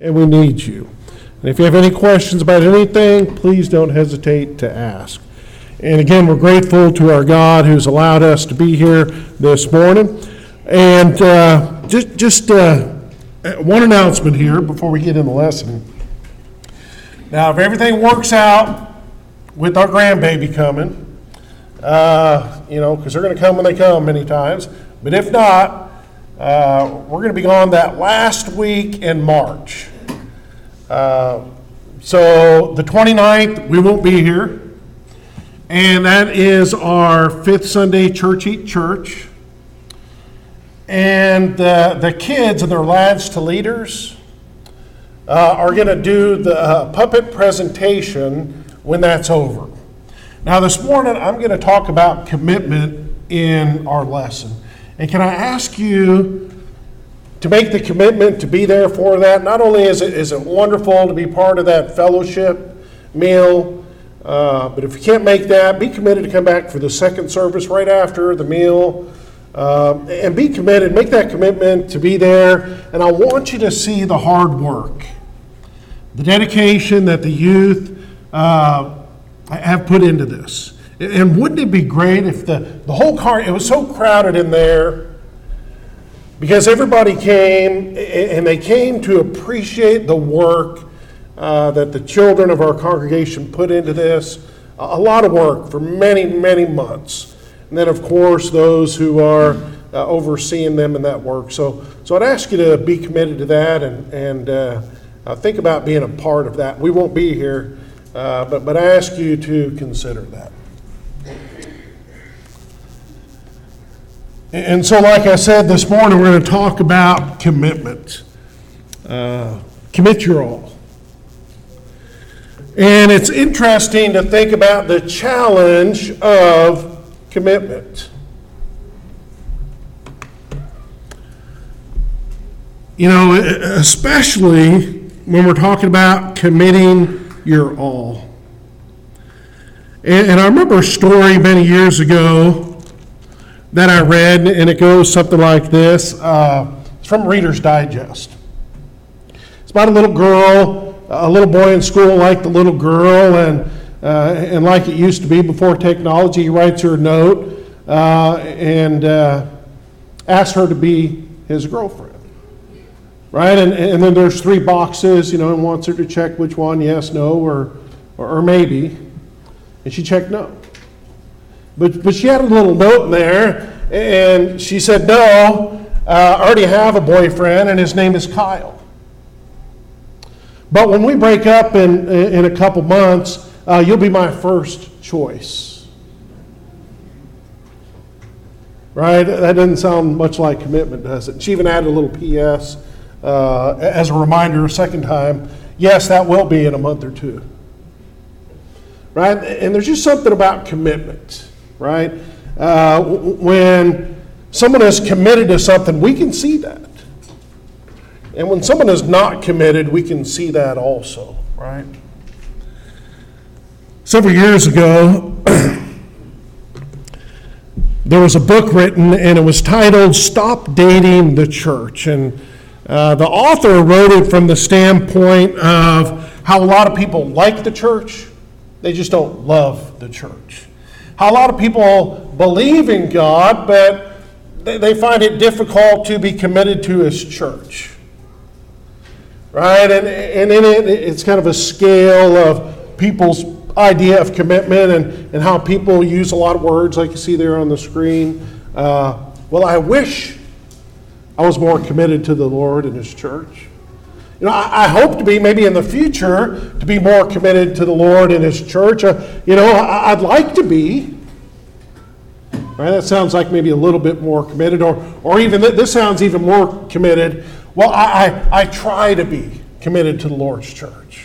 and we need you. And if you have any questions about anything, please don't hesitate to ask. And again, we're grateful to our God who's allowed us to be here this morning. And just one announcement here before we get in the lesson. Now, if everything works out with our grandbaby coming, because they're going to come when they come many times, but if not, we're going to be gone that last week in March. So the 29th, we won't be here. And that is our fifth Sunday Church Eat Church. And the kids and their lads to leaders are going to do the puppet presentation when that's over. Now this morning, I'm going to talk about commitment in our lesson. And can I ask you to make the commitment to be there for that? Not only is it wonderful to be part of that fellowship meal, but if you can't make that, be committed to come back for the second service right after the meal, and be committed, make that commitment to be there. And I want you to see the hard work, the dedication that the youth have put into this. And wouldn't it be great if the whole car, it was so crowded in there, because everybody came, and they came to appreciate the work that the children of our congregation put into this. A lot of work for many, many months. And then, of course, those who are overseeing them in that work. So I'd ask you to be committed to that and think about being a part of that. We won't be here, but I ask you to consider that. And so, like I said this morning, we're going to talk about commitment. Commit your all. And it's interesting to think about the challenge of commitment. Especially when we're talking about committing your all. And I remember a story many years ago that I read, and it goes something like this. It's from Reader's Digest. It's about a little girl, a little boy in school like the little girl, and like it used to be before technology, he writes her a note and asks her to be his girlfriend. Right? And then there's 3 boxes, and wants her to check which one, yes, no, or maybe. And she checked no. But she had a little note in there, and she said, no, I already have a boyfriend, and his name is Kyle. But when we break up in a couple months, you'll be my first choice. Right? That doesn't sound much like commitment, does it? She even added a little P.S. As a reminder a second time, yes, that will be in a month or 2. Right? And there's just something about commitment. Right? When someone is committed to something, we can see that. And when someone is not committed, we can see that also, right? Several years ago, there was a book written, and it was titled Stop Dating the Church. And the author wrote it from the standpoint of how a lot of people like the church, they just don't love the church. How a lot of people believe in God, but they find it difficult to be committed to His church. Right? And in it's kind of a scale of people's idea of commitment and how people use a lot of words like you see there on the screen. Well, I wish I was more committed to the Lord and His church. I hope to be, maybe in the future, to be more committed to the Lord and His church. I'd like to be. Right? That sounds like maybe a little bit more committed, or even this sounds even more committed. Well, I try to be committed to the Lord's church.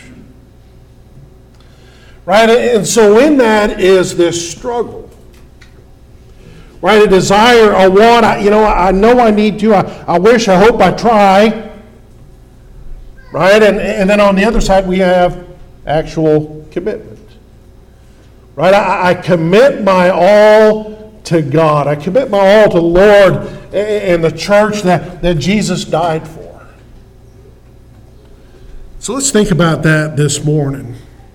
Right? And so in that is this struggle. Right? A desire, a want, I know I need to, I wish, I hope, I try. Right? And then on the other side, we have actual commitment. Right? I commit my all to God. I commit my all to the Lord and the church that Jesus died for. So let's think about that this morning.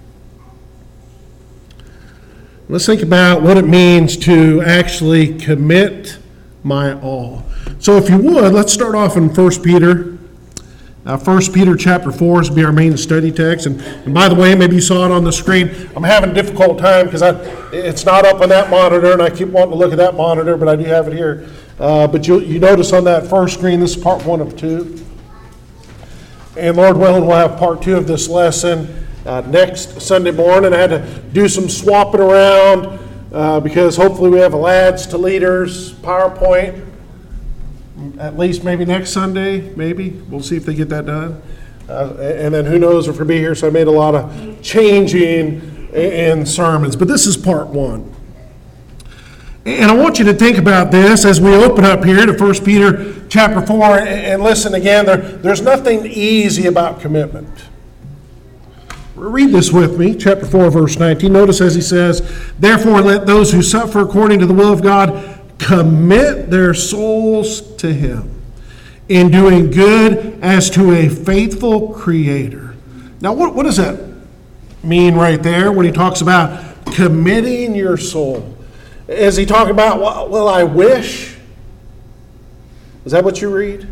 Let's think about what it means to actually commit my all. So if you would, let's start off in 1 Peter. 1 Peter chapter 4 is be our main study text. And by the way, maybe you saw it on the screen. I'm having a difficult time because it's not up on that monitor, and I keep wanting to look at that monitor, but I do have it here. But you notice on that first screen, this is part 1 of 2. And Lord willing, we'll have part 2 of this lesson next Sunday morning. I had to do some swapping around because hopefully we have a Lads to Leaders PowerPoint. At least maybe next Sunday, maybe. We'll see if they get that done. And then who knows if we'll be here. So I made a lot of changing in sermons. But this is part 1. And I want you to think about this as we open up here to 1 Peter chapter 4. And listen again, there's nothing easy about commitment. Read this with me, chapter 4, verse 19. Notice as he says, "Therefore let those who suffer according to the will of God commit their souls to Him in doing good as to a faithful Creator." Now, what does that mean right there when he talks about committing your soul? Is he talking about, well, I wish? Is that what you read?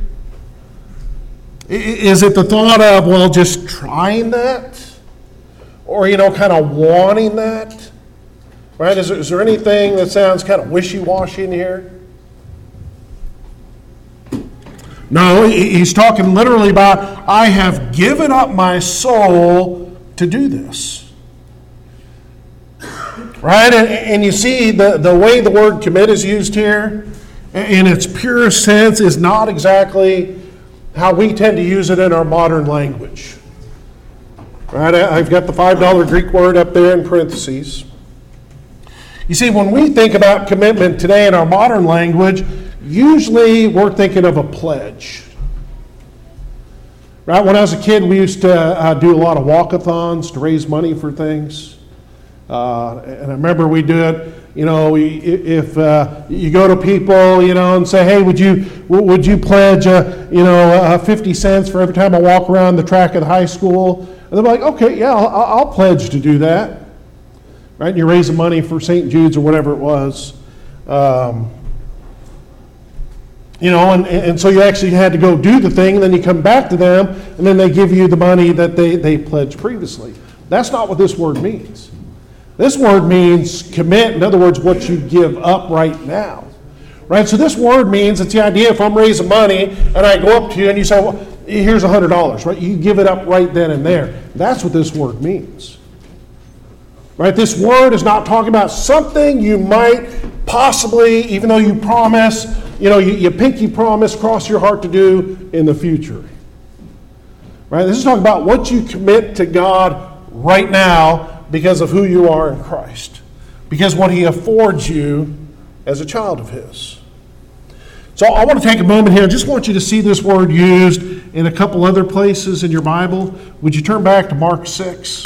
Is it the thought of, well, just trying that? Or, kind of wanting that? Right? Is there anything that sounds kind of wishy-washy in here? No, he's talking literally about, I have given up my soul to do this. Right? And you see the way the word commit is used here, in its purest sense, is not exactly how we tend to use it in our modern language. Right? I've got the $5 Greek word up there in parentheses. You see, when we think about commitment today in our modern language, usually we're thinking of a pledge. Right? When I was a kid, we used to do a lot of walkathons to raise money for things. And I remember we do it, if you go to people, and say, hey, would you pledge, 50 cents for every time I walk around the track of the high school? And they're like, okay, yeah, I'll pledge to do that. Right? And you're raising money for St. Jude's or whatever it was. And so you actually had to go do the thing, and then you come back to them, and then they give you the money that they pledged previously. That's not what this word means. This word means commit. In other words, what you give up right now. Right? So this word means, it's the idea if I'm raising money, and I go up to you, and you say, well, here's $100. Right? You give it up right then and there. That's what this word means. Right? This word is not talking about something you might possibly, even though you promise, you pinky promise, cross your heart to do in the future. Right? This is talking about what you commit to God right now because of who you are in Christ. Because what He affords you as a child of His. So I want to take a moment here. I just want you to see this word used in a couple other places in your Bible. Would you turn back to Mark 6?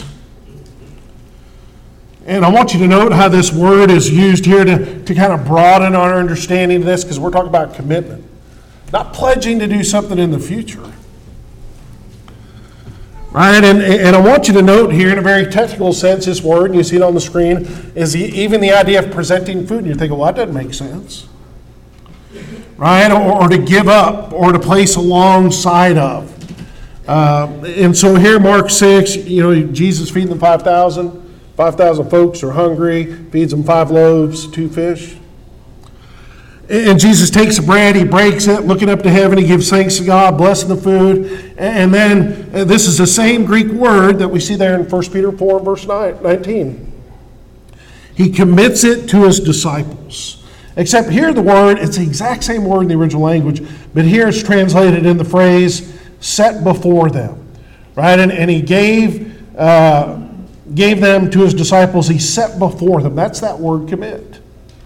And I want you to note how this word is used here to kind of broaden our understanding of this, because we're talking about commitment. Not pledging to do something in the future. Right? And I want you to note here in a very technical sense, this word, and you see it on the screen, is even the idea of presenting food. And you're thinking, well, that doesn't make sense. Right? Or to give up, or to place alongside of. And so here, Mark 6, Jesus feeding the 5,000. 5,000 folks are hungry, feeds them 5 loaves, 2 fish. And Jesus takes the bread, He breaks it, looking up to heaven, He gives thanks to God, blessing the food. And then this is the same Greek word that we see there in 1 Peter 4, verse 19. He commits it to His disciples. Except here the word, it's the exact same word in the original language, but here it's translated in the phrase, set before them. Right? And He gave them to His disciples. He set before them. That's that word commit.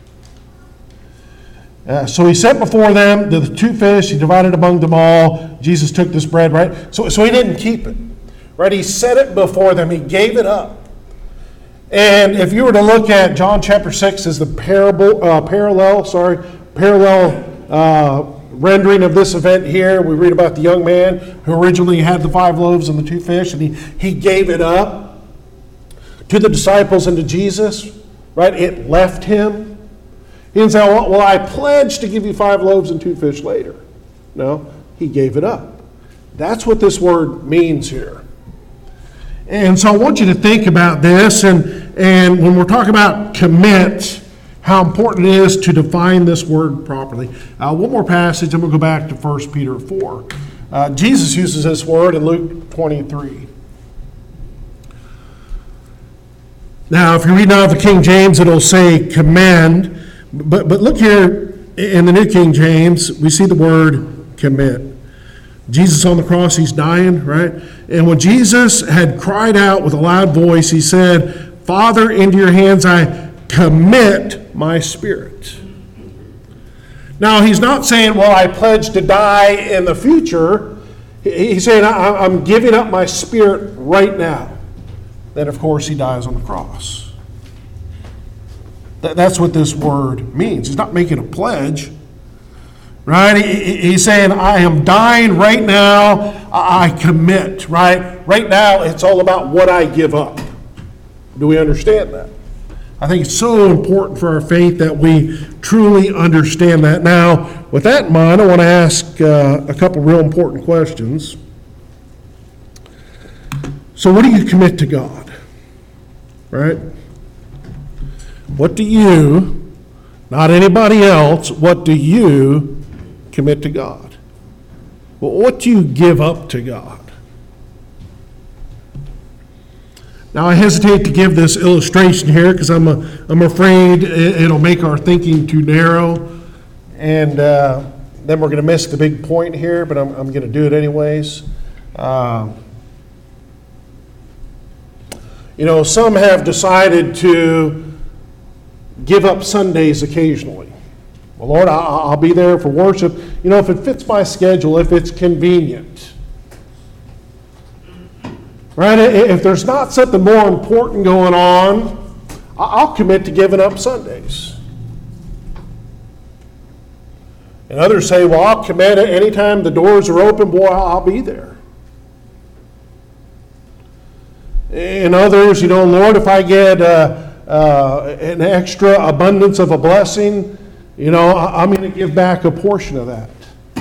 So He set before them the 2 fish. He divided among them all. Jesus took this bread, right? So He didn't keep it. Right? He set it before them. He gave it up. And if you were to look at John chapter 6 as the parallel rendering of this event here, we read about the young man who originally had the 5 loaves and the 2 fish, and he gave it up to the disciples and to Jesus, right? It left him. He didn't say, well, I pledge to give you 5 loaves and 2 fish later. No, he gave it up. That's what this word means here. And so I want you to think about this, and when we're talking about commit, how important it is to define this word properly. One more passage, and we'll go back to 1 Peter 4. Jesus uses this word in Luke 23. Now, if you read out of the King James, it'll say commend, but look here in the New King James, we see the word commit. Jesus on the cross, he's dying, right? And when Jesus had cried out with a loud voice, he said, Father, into your hands I commit my spirit. Now, he's not saying, well, I pledge to die in the future. He's saying, I'm giving up my spirit right now. Then, of course, he dies on the cross. That's what this word means. He's not making a pledge, right? He's saying, I am dying right now. I commit, right? Right now, it's all about what I give up. Do we understand that? I think it's so important for our faith that we truly understand that. Now, with that in mind, I want to ask a couple real important questions. So what do you commit to God? Right? What do you, not anybody else, what do you commit to God? Well, what do you give up to God? Now, I hesitate to give this illustration here because I'm afraid it'll make our thinking too narrow, and then we're going to miss the big point here, but I'm going to do it anyways. Some have decided to give up Sundays occasionally. Well, Lord, I'll be there for worship, if it fits my schedule, if it's convenient. Right? If there's not something more important going on, I'll commit to giving up Sundays. And others say, well, I'll commit anytime the doors are open, boy, I'll be there. And others, Lord, if I get an extra abundance of a blessing, I'm going to give back a portion of that.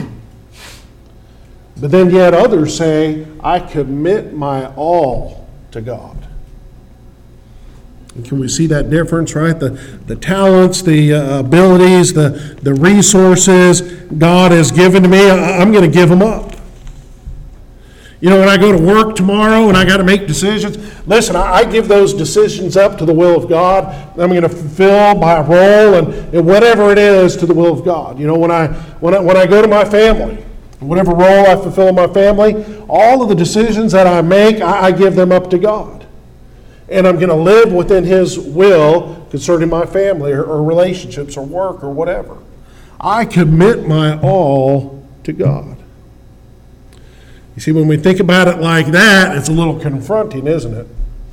But then yet others say, I commit my all to God. And can we see that difference, right? The talents, the abilities, the resources God has given to me, I'm going to give them up. When I go to work tomorrow and I got to make decisions, listen, I give those decisions up to the will of God. I'm going to fulfill my role and whatever it is to the will of God. When I go to my family, whatever role I fulfill in my family, all of the decisions that I make, I give them up to God. And I'm going to live within His will concerning my family or relationships or work or whatever. I commit my all to God. You see, when we think about it like that, it's a little confronting, isn't it?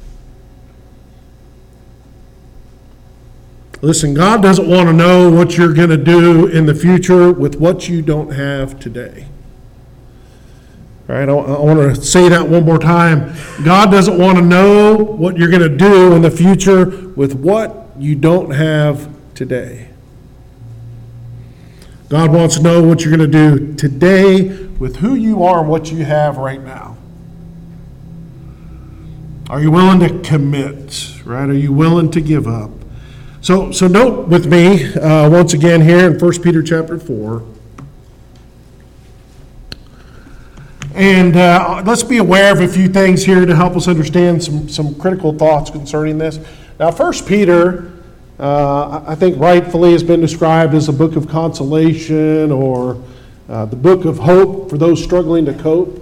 Listen, God doesn't want to know what you're going to do in the future with what you don't have today. All right, I want to say that one more time. God doesn't want to know what you're going to do in the future with what you don't have today. God wants to know what you're going to do today with who you are and what you have right now. Are you willing to commit, right? Are you willing to give up? So note with me once again here in 1 Peter chapter 4. And let's be aware of a few things here to help us understand some critical thoughts concerning this. Now, 1 Peter, I think rightfully has been described as a book of consolation or the book of hope for those struggling to cope.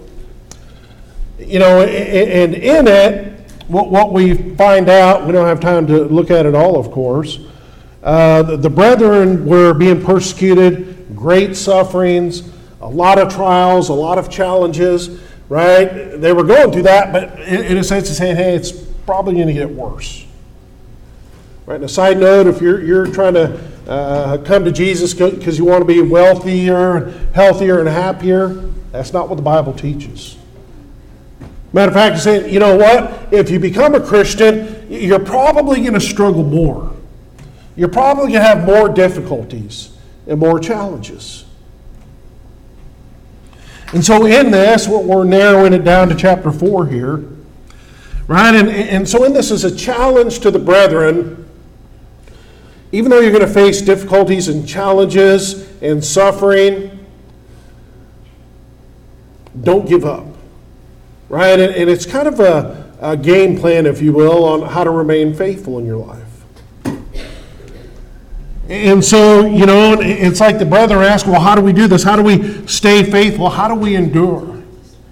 And in it, what we find out, we don't have time to look at it all, of course. The brethren were being persecuted, great sufferings, a lot of trials, a lot of challenges, right? They were going through that, but in a sense, it's saying, hey, it's probably going to get worse. Right? And a side note, if you're trying to come to Jesus because you want to be wealthier, healthier, and happier. That's not what the Bible teaches. Matter of fact, it's saying, you know what? If you become a Christian, you're probably going to struggle more. You're probably going to have more difficulties and more challenges. And so in this, we're narrowing it down to chapter 4 here. Right? And so in this is a challenge to the brethren. Even though you're going to face difficulties and challenges and suffering, don't give up. Right? And it's kind of a game plan, if you will, on how to remain faithful in your life. And so, you know, it's like the brethren ask, well, how do we do this? How do we stay faithful? How do we endure?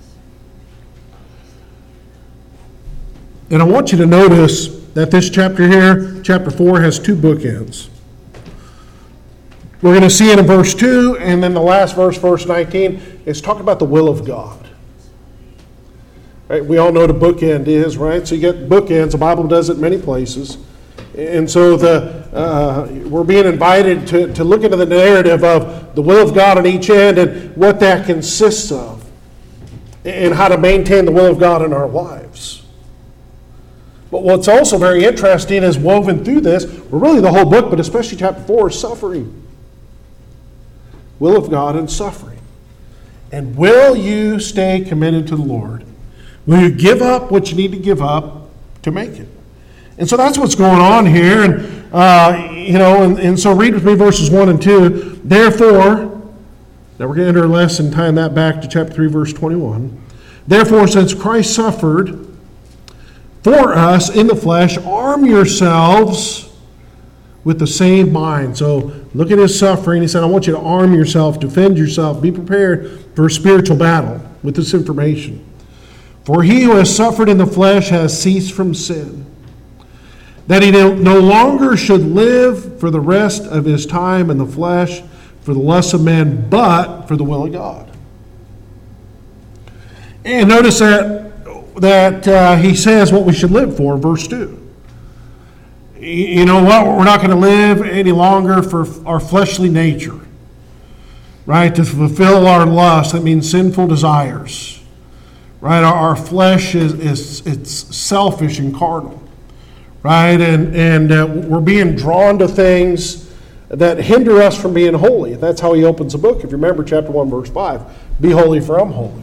And I want you to notice that this chapter here, chapter 4, has two bookends. We're going to see it in verse 2, and then the last verse, verse 19, is talking about the will of God. Right? We all know what a bookend is, right? So you get bookends. The Bible does it many places. And so we're being invited to look into the narrative of the will of God on each end and what that consists of, and how to maintain the will of God in our lives. But what's also very interesting is woven through this, well, really the whole book, but especially chapter 4, is suffering. Will of God and suffering. And will you stay committed to the Lord? Will you give up what you need to give up to make it? And so that's what's going on here. And so read with me verses 1 and 2. Therefore, now we're going to enter a lesson tying that back to chapter 3, verse 21. Therefore, since Christ suffered for us in the flesh, arm yourselves with the same mind. So look at his suffering. He said, I want you to arm yourself, defend yourself, be prepared for a spiritual battle with this information. For he who has suffered in the flesh has ceased from sin, that he no longer should live for the rest of his time in the flesh for the lusts of men, but for the will of God. And notice that he says what we should live for in verse 2. You know what? We're not going to live any longer for our fleshly nature, right? To fulfill our lust, that means sinful desires, right? Our flesh it's selfish and carnal, right? And we're being drawn to things that hinder us from being holy. That's how he opens the book. If you remember chapter 1, verse 5, be holy for I'm holy.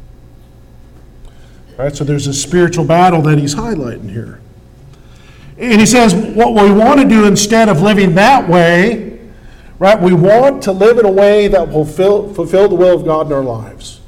Right? So there's a spiritual battle that he's highlighting here. And he says what we want to do instead of living that way, right? We want to live in a way that will fulfill the will of God in our lives.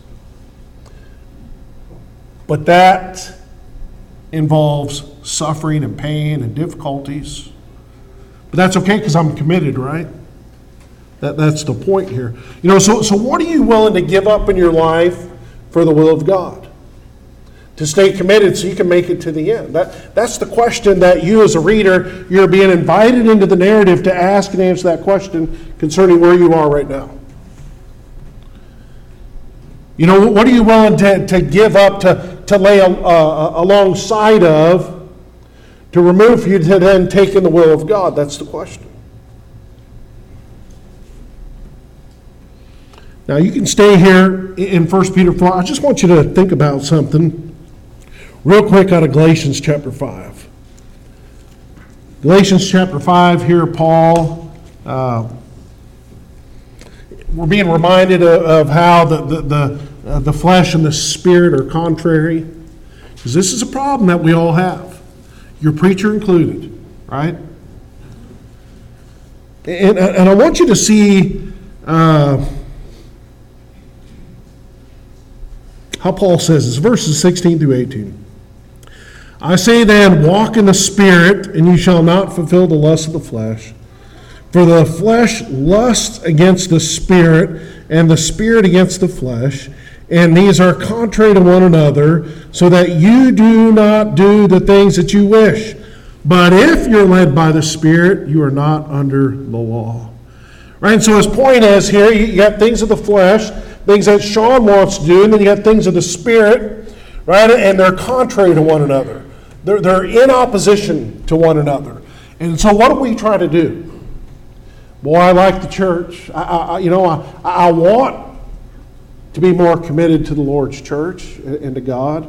But that involves suffering and pain and difficulties. But that's okay because I'm committed, right? That's the point here. You know, so what are you willing to give up in your life for the will of God? To stay committed so you can make it to the end. That's the question that you as a reader, you're being invited into the narrative to ask and answer that question concerning where you are right now. You know, what are you willing to give up, to lay alongside of, to remove for you to then take in the will of God? That's the question. Now you can stay here in 1 Peter 4. I just want you to think about something real quick out of Galatians chapter 5. Galatians chapter 5, here Paul, we're being reminded of how the flesh and the spirit are contrary. Because this is a problem that we all have. Your preacher included, right? And I want you to see how Paul says this, verses 16 through 18. I say then, walk in the Spirit, and you shall not fulfill the lust of the flesh. For the flesh lusts against the Spirit, and the Spirit against the flesh, and these are contrary to one another, so that you do not do the things that you wish. But if you're led by the Spirit, you are not under the law. Right? And so his point is here, you got things of the flesh, things that Sean wants to do, and then you got things of the Spirit, right? And they're contrary to one another. They're in opposition to one another. And so what do we try to do? Boy, I like the church. I want to be more committed to the Lord's church and to God.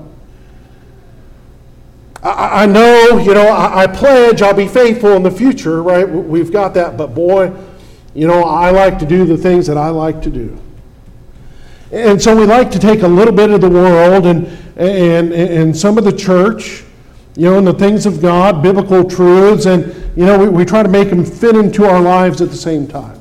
I know, I pledge I'll be faithful in the future, right? We've got that, but boy, I like to do the things that I like to do. And so we like to take a little bit of the world and some of the church, and the things of God, biblical truths, and, we try to make them fit into our lives at the same time.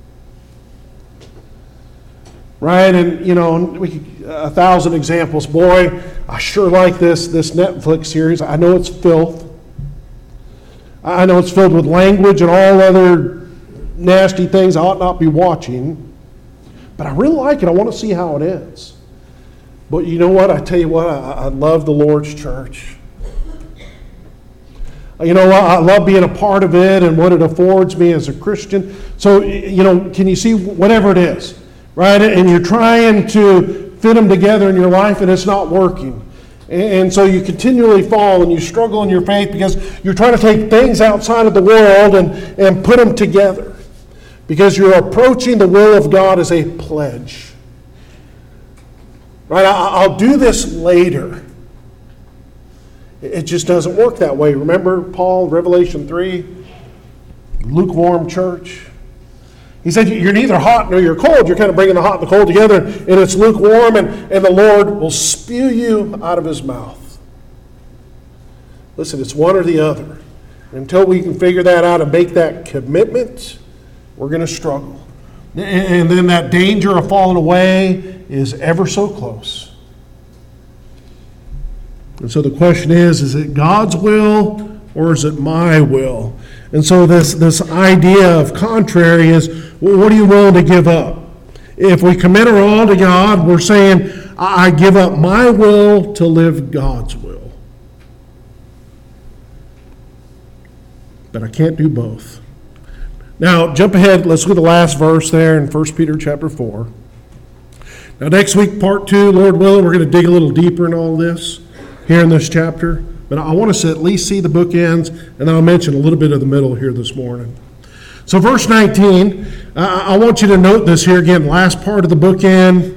Right? And, 1,000 examples. Boy, I sure like this Netflix series. I know it's filth. I know it's filled with language and all other nasty things I ought not be watching. But I really like it. I want to see how it is. But you know what? I tell you what, I love the Lord's church. I love being a part of it and what it affords me as a Christian. So, can you see whatever it is, right? And you're trying to fit them together in your life and it's not working. And so you continually fall and you struggle in your faith because you're trying to take things outside of the world and put them together. Because you're approaching the will of God as a pledge. Right? I'll do this later. It just doesn't work that way. Remember Paul, Revelation 3, lukewarm church? He said, you're neither hot nor you're cold. You're kind of bringing the hot and the cold together, and it's lukewarm, and the Lord will spew you out of his mouth. Listen, it's one or the other. Until we can figure that out and make that commitment, we're going to struggle. And then that danger of falling away is ever so close. And so the question is it God's will or is it my will? And so this idea of contrary is, well, what are you willing to give up? If we commit our all to God, we're saying, I give up my will to live God's will. But I can't do both. Now, jump ahead. Let's look at the last verse there in 1 Peter chapter 4. Now, next week, part 2, Lord willing, we're going to dig a little deeper in all this here in this chapter. But I want us to at least see the bookends, and then I'll mention a little bit of the middle here this morning. So verse 19, I want you to note this here again, last part of the bookend.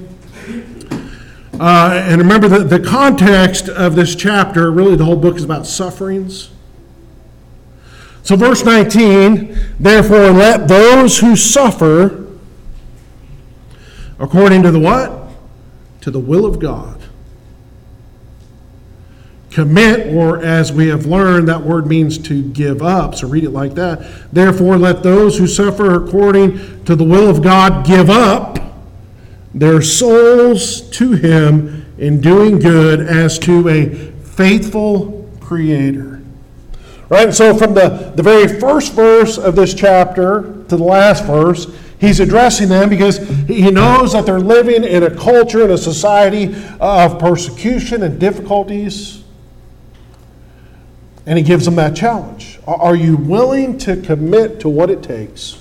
And remember that the context of this chapter, really the whole book is about sufferings. So verse 19, therefore let those who suffer according to the what? To the will of God. Commit, or as we have learned, that word means to give up. So read it like that. Therefore, let those who suffer according to the will of God give up their souls to him in doing good as to a faithful Creator. Right? So from the very first verse of this chapter to the last verse, he's addressing them because he knows that they're living in a culture, in a society of persecution and difficulties. And he gives them that challenge. Are you willing to commit to what it takes?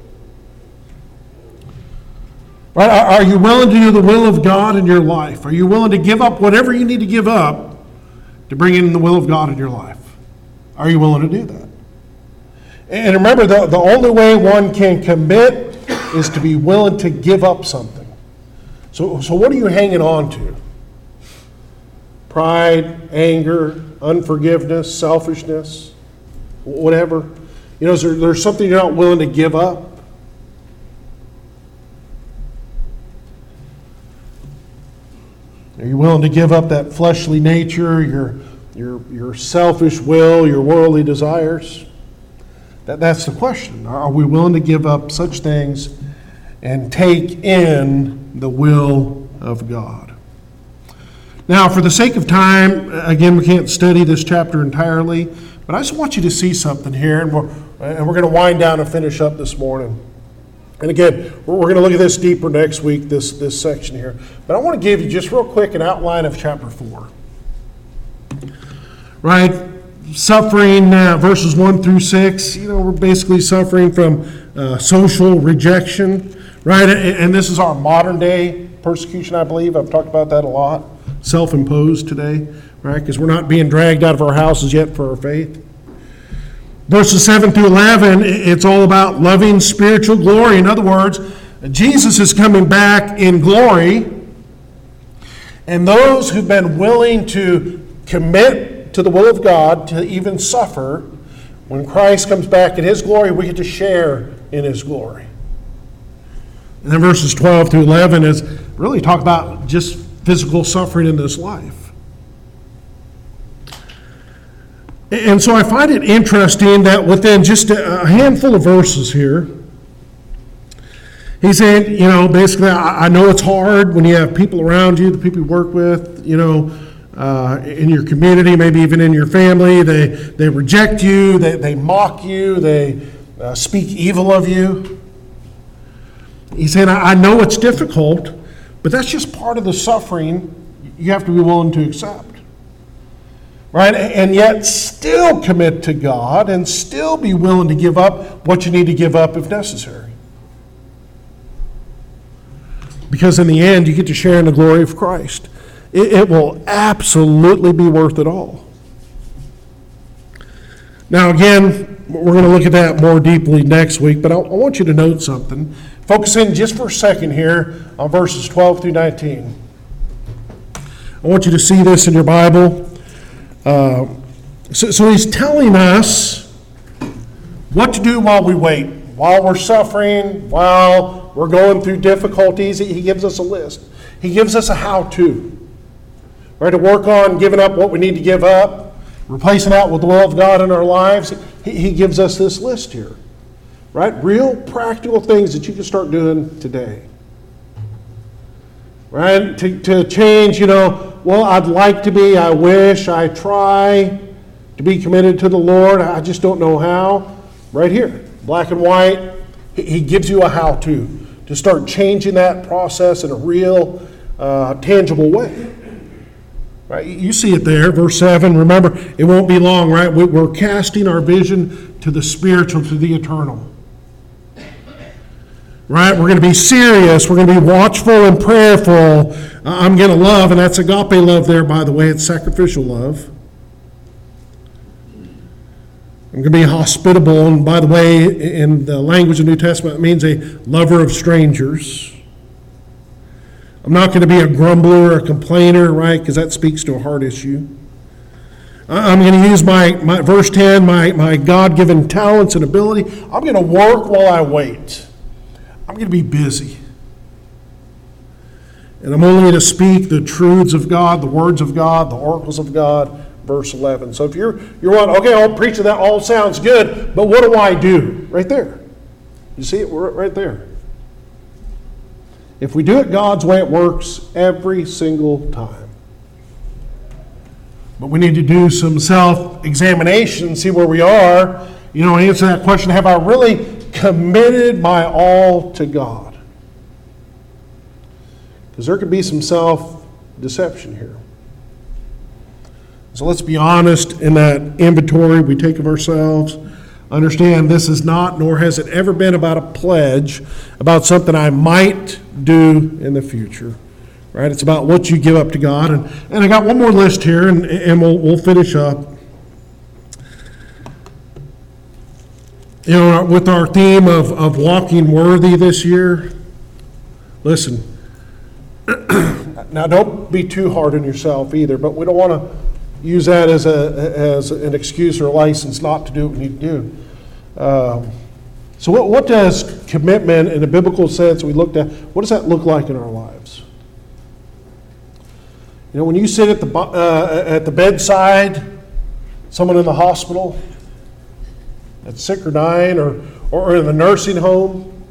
Right? Are you willing to do the will of God in your life? Are you willing to give up whatever you need to give up to bring in the will of God in your life? Are you willing to do that? And remember, the only way one can commit is to be willing to give up something. So what are you hanging on to? Pride, anger, unforgiveness, selfishness, whatever. Is there's something you're not willing to give up? Are you willing to give up that fleshly nature, your selfish will, your worldly desires? That's the question. Are we willing to give up such things and take in the will of God? Now, for the sake of time, again, we can't study this chapter entirely, but I just want you to see something here, and we're going to wind down and finish up this morning. And again, we're going to look at this deeper next week, this section here. But I want to give you just real quick an outline of chapter 4. Right? Suffering, verses 1 through 6, we're basically suffering from social rejection, right? And this is our modern day persecution, I believe. I've talked about that a lot. Self-imposed today, right? Because we're not being dragged out of our houses yet for our faith. Verses 7 through 11, it's all about loving spiritual glory. In other words, Jesus is coming back in glory, and those who've been willing to commit to the will of God, to even suffer, when Christ comes back in His glory, we get to share in His glory. And then verses 12 through 11 is really talk about just physical suffering in this life. And so I find it interesting that within just a handful of verses here, he's saying, basically, I know it's hard when you have people around you, the people you work with, in your community, maybe even in your family, they reject you, they mock you, they speak evil of you. He's saying, I know it's difficult, but that's just part of the suffering you have to be willing to accept. Right? And yet still commit to God and still be willing to give up what you need to give up if necessary. Because in the end, you get to share in the glory of Christ. It will absolutely be worth it all. Now again, we're going to look at that more deeply next week, but I want you to note something. Focus in just for a second here on verses 12 through 19. I want you to see this in your Bible. So he's telling us what to do while we wait, while we're suffering, while we're going through difficulties. He gives us a list. He gives us a how-to, right? To work on giving up what we need to give up, replacing that with the will of God in our lives. He gives us this list here, right? Real practical things that you can start doing today, right? To change, well, I'd like to be, I wish, I try to be committed to the Lord. I just don't know how. Right here, black and white, He gives you a how-to start changing that process in a real, tangible way. Right? You see it there, verse 7. Remember, it won't be long, right? We're casting our vision to the spiritual, to the eternal. Right? We're going to be serious. We're going to be watchful and prayerful. I'm going to love, and that's agape love there, by the way. It's sacrificial love. I'm going to be hospitable, and by the way, in the language of the New Testament, it means a lover of strangers. I'm not going to be a grumbler or a complainer, right? Because that speaks to a heart issue. I'm going to use my verse 10, my God-given talents and ability. I'm going to work while I wait. I'm going to be busy. And I'm only going to speak the truths of God, the words of God, the oracles of God, verse 11. So if you're on, okay, I'll preach that all sounds good, but what do I do? Right there. You see it right there. If we do it God's way, it works every single time. But we need to do some self-examination, see where we are, and answer that question, have I really committed my all to God? Because there could be some self-deception here. So let's be honest in that inventory we take of ourselves. Understand this is not, nor has it ever been, about a pledge, about something I might do in the future. Right? It's about what you give up to God. And I got one more list here, and we'll finish up. With our theme of walking worthy this year, listen, now don't be too hard on yourself either, but we don't want to use that as an excuse or a license not to do what we need to do. So what does commitment in a biblical sense we looked at, what does that look like in our lives? When you sit at the bedside, someone in the hospital that's sick or dying, or in the nursing home,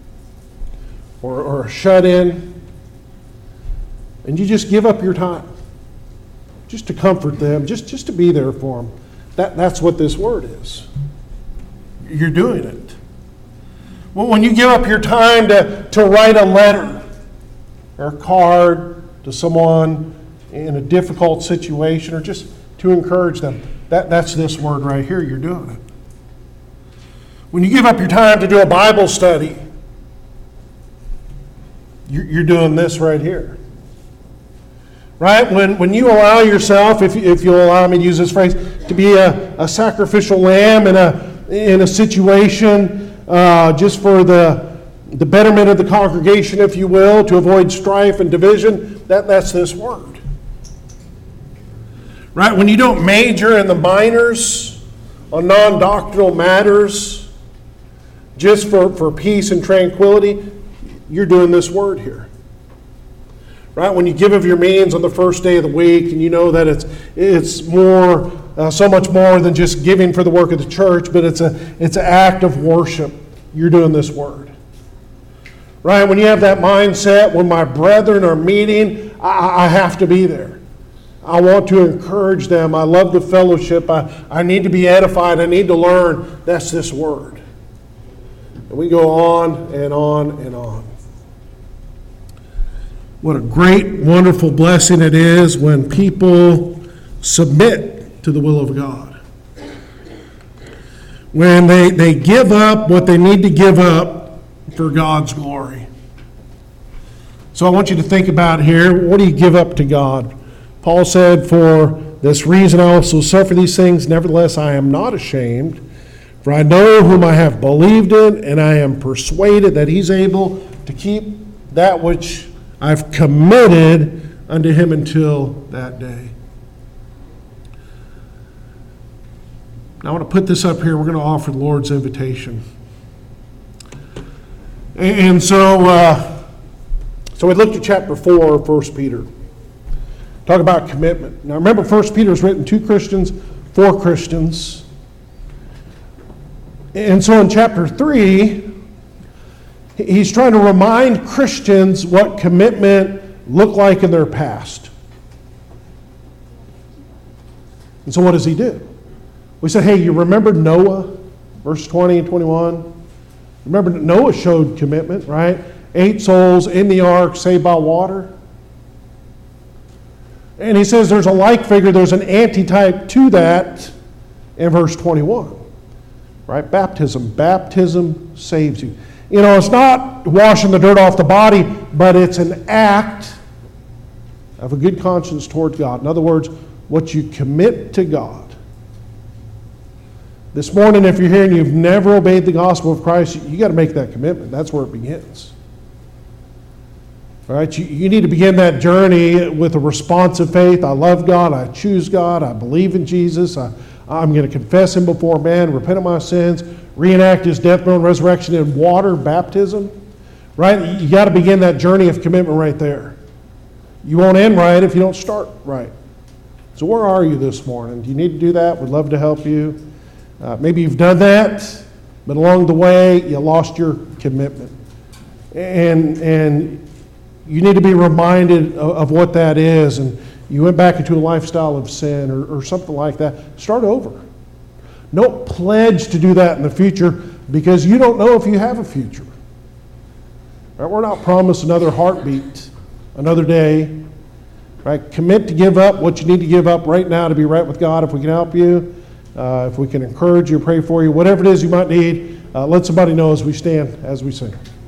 or shut in, and you just give up your time just to comfort them, just to be there for them. That's what this word is. You're doing it. Well, when you give up your time to write a letter or a card to someone in a difficult situation, or just to encourage them, that's this word right here. You're doing it. When you give up your time to do a Bible study, you're doing this right here. Right? When you allow yourself, if you'll allow me to use this phrase, to be a sacrificial lamb in in a situation just for the betterment of the congregation, if you will, to avoid strife and division, that's this word. Right? When you don't major in the minors on non-doctrinal matters just for peace and tranquility, you're doing this word here. Right? When you give of your means on the first day of the week and you know that it's more, so much more than just giving for the work of the church, but it's an act of worship, you're doing this word. Right? When you have that mindset, when my brethren are meeting, I have to be there. I want to encourage them. I love the fellowship. I need to be edified. I need to learn. That's this word. And we go on and on and on. What a great, wonderful blessing it is when people submit to the will of God. When they give up what they need to give up for God's glory. So I want you to think about here, what do you give up to God? Paul said, for this reason I also suffer these things, nevertheless I am not ashamed, for I know whom I have believed in, and I am persuaded that he's able to keep that which I've committed unto him until that day. Now I want to put this up here. We're going to offer the Lord's invitation. And so we looked at chapter 4 of 1 Peter. Talk about commitment. Now remember, 1 Peter is written to Christians, for Christians. And so in chapter 3, he's trying to remind Christians what commitment looked like in their past. And so what does he do? We said, hey, you remember Noah? Verse 20 and 21. Remember Noah showed commitment, right? 8 souls in the ark, saved by water. And he says there's a like figure, there's an antitype to that in verse 21. Right? Baptism. Baptism saves you. You know, it's not washing the dirt off the body, but it's an act of a good conscience toward God. In other words, what you commit to God. This morning, if you're here and you've never obeyed the gospel of Christ, you got to make that commitment. That's where it begins. All right, you need to begin that journey with a responsive faith. I love God. I choose God. I believe in Jesus. I'm going to confess him before man, repent of my sins, reenact his death, burial, and resurrection in water baptism. Right? You got to begin that journey of commitment right there. You won't end right if you don't start right. So where are you this morning? Do you need to do that? We'd love to help you. Maybe you've done that, but along the way you lost your commitment. And you need to be reminded of what that is, and you went back into a lifestyle of sin or something like that. Start over. Don't pledge to do that in the future because you don't know if you have a future. Right? We're not promised another heartbeat, another day. Right? Commit to give up what you need to give up right now to be right with God. If we can help you, if we can encourage you, pray for you, whatever it is you might need, let somebody know as we stand, as we sing.